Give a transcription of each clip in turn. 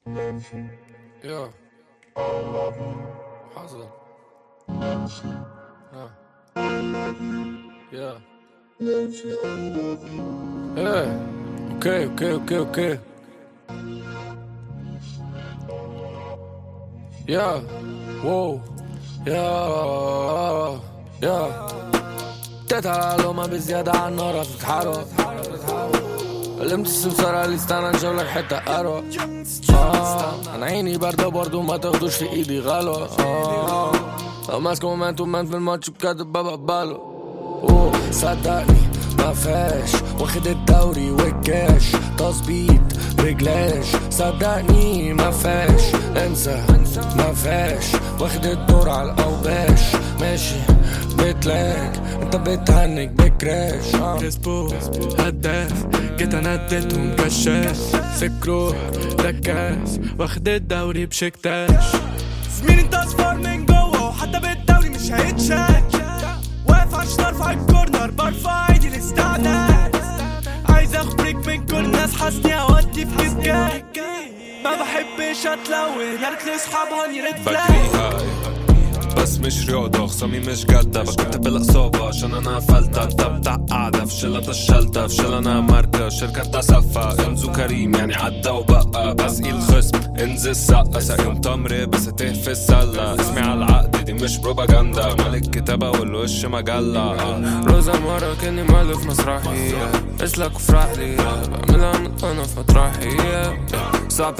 يا حصل يا اوكي يا واو يا تتعالوا ما بزيادة عن نار تتحرك لمت السمسارة اللي استنى نجيبلك حتة قروة انا عيني باردة برضو ما تاخدوش في ايدي غلوة ماسك مومنت في الماتش بكاتب بابا بالو صدقني ما فاش واخد الدوري والكاش تظبيط رجلاش صدقني ما فاش انسى ما فاش واخد الدور على الاوباش ماشي بتلاك انت بتهنك بكراش كريسبو هداف جيت انا اديتهم كشاف سكرو دكاس واخد الدوري بشكتاش زميلي انت اصفر من جوه وحتى بالدوري مش هيتشاك واقف عشان ارفع الكورنر برفع ايدي الاستعداد عايز اخد بريك من كل الناس حاسني اودي في كيكاك ما بحبش اتلون يا ريت لاصحابها نيرد فلاك بس مش رياضة خصامي مش جادة بكتب الإصابة عشان أنا فلتة أنت بتاع قاعدة في شلة الشلتة في شلة أنا ماركة شركة تسفة انزو كريم يعني عدى وبقى بسقي الخصم انزل سقة ساقيهم تمر بس تهفي السلة اسمي على العقد دي مش بروباجندا مالك كتابة والوش مجلة روزة مرة كأني مالف مسرحية اسلك وفرحلي بعملها أنا في مطرحية صعب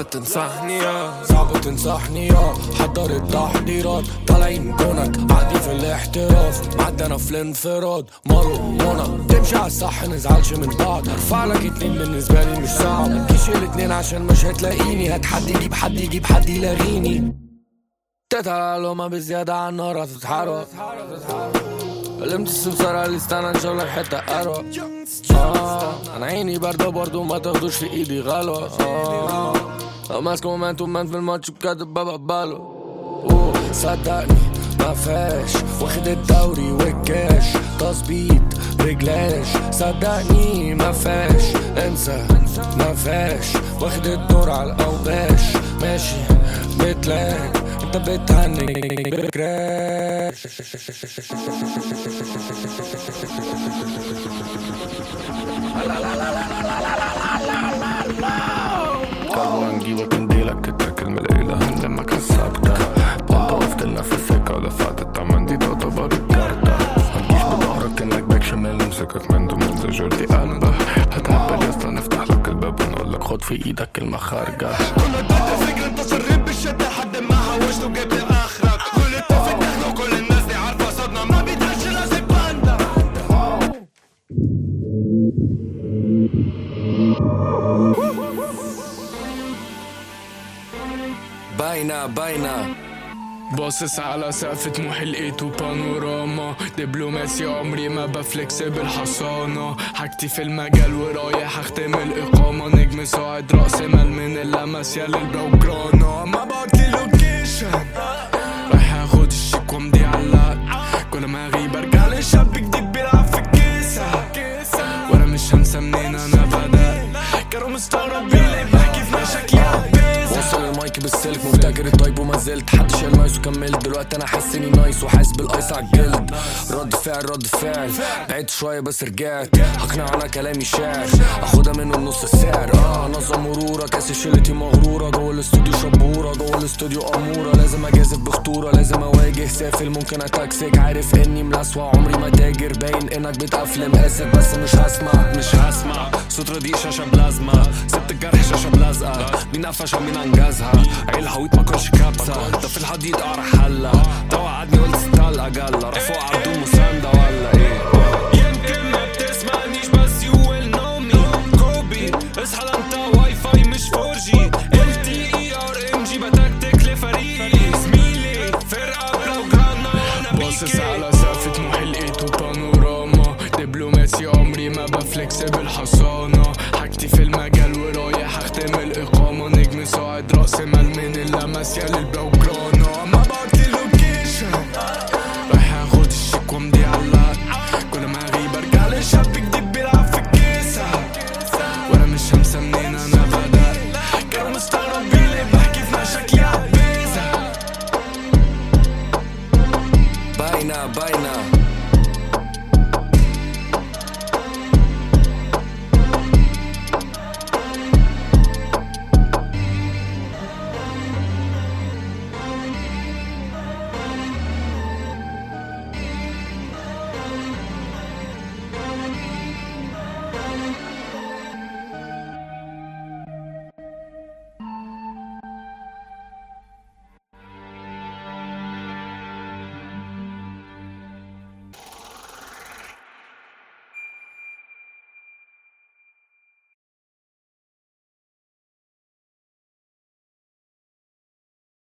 تنصحني حضر التحضيرات طالعين جونك عادي في الاحتراف معدنا في الانفراد مارو منى تمشي على الصح نزعلش من بعض هرفع لك 2 بالنسبة لي مش صعب متجيش ال2 عشان مش هتلاقيني هات حد يجيب حد يلاغيني تتعالوا ما بزيادة عن نار تتحرك لمت السمسارة اللي استنى نجيبلك حتة قروة انا عيني باردة برضو ما تاخدوش في ايدي غلوة ماسك مومنت في الماتش بكاتب بابا بالو صدقني ما فاش واخد الدوري والكاش تظبيط رجلاش صدقني ما فاش انسى ما فاش واخد الدور على الاوباش ماشي بتلاك انت بتهنك بكراش قالوا نجيبك نديلك تتاكل من العيلة هنلمك السابتة وانت وقفت لنا في السكة ودفعت التمن دي تعتبر الكارتة متجيش بظهرك انك باك شمال نمسكك من ضمن زي جوردي قلبه هتهبل يسطا نفتح لك الباب ونقولك خد في ايدك كلمة خارجة كنا اديت الفكرة انت شريت بالشدة حد ما حوشت وجبت اخرك كل اتفق دخل وكل الناس دي عارفة صدنا ما بيدرش لازم باندا باينة باصص على سقف طموحي لقيته بانوراما دبلوماسي عمري ما بفلكس بالحصانة حاجتي في المجال ورايح اختم الإقامة نجم صاعد رأس مال من اللمسية للبروجرانا ما بقضي لوكيشن رايح اخد الشيك وامضي على كل ما اغيب ارجع لشاب جديد بيلعب في الكيسة وانا مش هنسى منين انا بدأت كانوا مستغربين ليه بحكي في مشاكلي وصل المايك بالسلك مفتكر الطيب وما زلت حد شايل نايس وكملت دلوقتي انا حاسس اني نايس وحاسس بالايس على الجلد رد فعل بعدت شويه بس رجعت هقنع انا كلامي شعر اخدها منه نص السعر نظم مرورة كاس شلتي مغروره جوه الاستوديو شبوره جوه الاستوديو اموره لازم اجازف بخطوره لازم اواجه سافل ممكن اتاكسك عارف اني ملاسوع عمري ما تاجر باين انك بتقفلم اسف بس مش هسمع صوت رديء شاشه بلازما سبت الجرح شاشه بلازقه مين قفش مين انجزها عيل حويط ما كانش كابسه ده في الحديد قرا حله ده وعدني قلت ستال اجله رفوع عبدو مسانده ولا ايه يمكن ما بتسمعنيش بس يو ويل نو مي كوبي اصحى انت واي فاي مش 4G LTERMG بتكتك لفريقي زميلي فرقه بلوجرانا انا باصص على سقف طموحي لقيته بانوراما دبلوماسي عمري ما بفلكس بالحصانه حاجتي في المجال ورايح اختم الإقامة نجم صاعد رأس مال من اللمسية للبروجرانا ما بقضي لوكيشن رايح اخد الشيك وامضي على كل ما اغيب ارجع لشاب جديد بيلعب في الكيسة وانا مش هنسى منين انا بدأت كانوا مستغربين اللي بحكي في مشاكلي عبيزة. باينة